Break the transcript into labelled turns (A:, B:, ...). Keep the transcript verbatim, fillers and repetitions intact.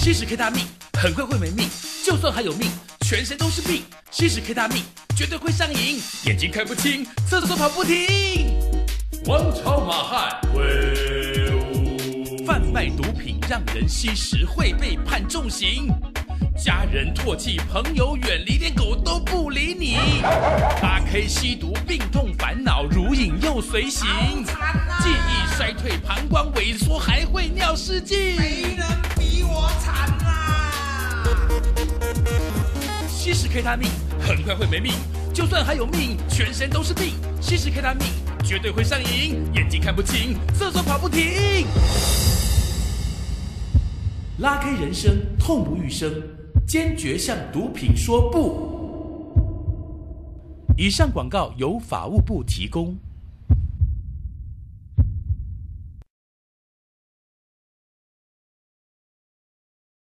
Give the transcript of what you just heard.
A: 吸食 K 他命，很快会没命，就算还有命，全身都是病。吸食 K 他命，绝对会上瘾，眼睛看不清，厕所跑不停。
B: 王朝马汉威武，
A: 贩卖毒品让人吸食会被判重刑，家人唾弃，朋友远离，连狗都不理你。八 K 吸毒，病痛烦恼，如影又随形，记忆衰退，膀胱萎缩，还会尿失禁。
C: 没人比我惨啦！
A: 吸食 K 他命，很快会没命，就算还有命，全身都是病。吸食 K 他命，绝对会上瘾，眼睛看不清，厕所跑不停。拉 K 人生，痛不欲生，坚决向毒品说不。以上广告由法务部提供。